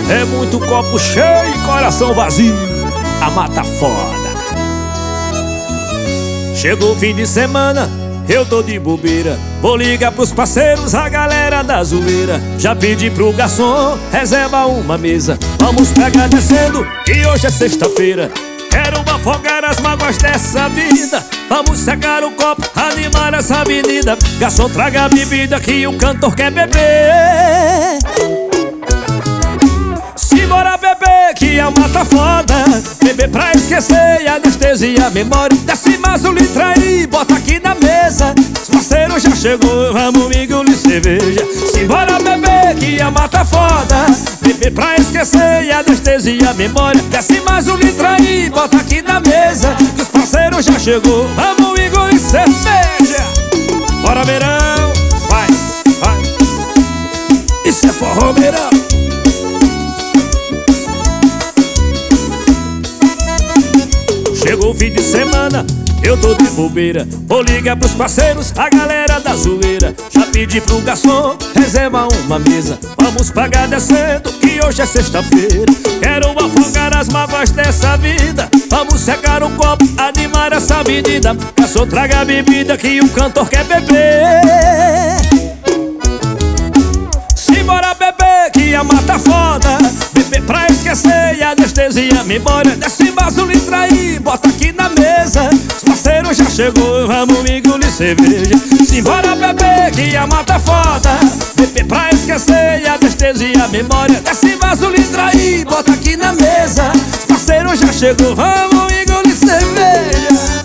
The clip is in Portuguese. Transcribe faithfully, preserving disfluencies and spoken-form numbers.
É muito copo cheio e coração vazio. A mata foda. Chegou o fim de semana, eu tô de bobeira. Vou ligar pros parceiros, a galera da zoeira. Já pedi pro garçom, reserva uma mesa. Vamos pegar descendo, que hoje é sexta-feira. Quero afogar as mágoas dessa vida. Vamos secar o copo, animar essa avenida. Garçom, traga a bebida que o cantor quer beber. Simbora beber que a mata foda. Beber pra esquecer e anestesia a memória. Desce mais um litro aí, bota aqui na mesa. Os parceiros já chegou, vamos engolir cerveja. Simbora beber que a mata foda. Beber pra esquecer e anestesia a memória. Desce mais um litro aí, bota aqui na mesa. Os parceiros já chegou, vamos engolir cerveja. Bora verão, vai, vai. Isso é forró verão. Chegou o fim de semana, eu tô de bobeira. Vou ligar pros parceiros, a galera da zoeira. Já pedi pro garçom, reserva uma mesa. Vamos pagar descendo, que hoje é sexta-feira. Quero afogar as mágoas dessa vida. Vamos secar o copo, animar essa avenida. Garçom, traga a bebida que o cantor quer beber. Simbora beber que a mata foda. Beber pra esquecer e anestesia a memória. Desce mais um litro aí, bota aqui na mesa. Os parceiros já chegou, vamos engolir cerveja. Simbora beber que a mata foda. Beber pra esquecer e anestesia a memória. Desce mais um litro aí, bota aqui na mesa. Os parceiros já chegou, vamos engolir cerveja.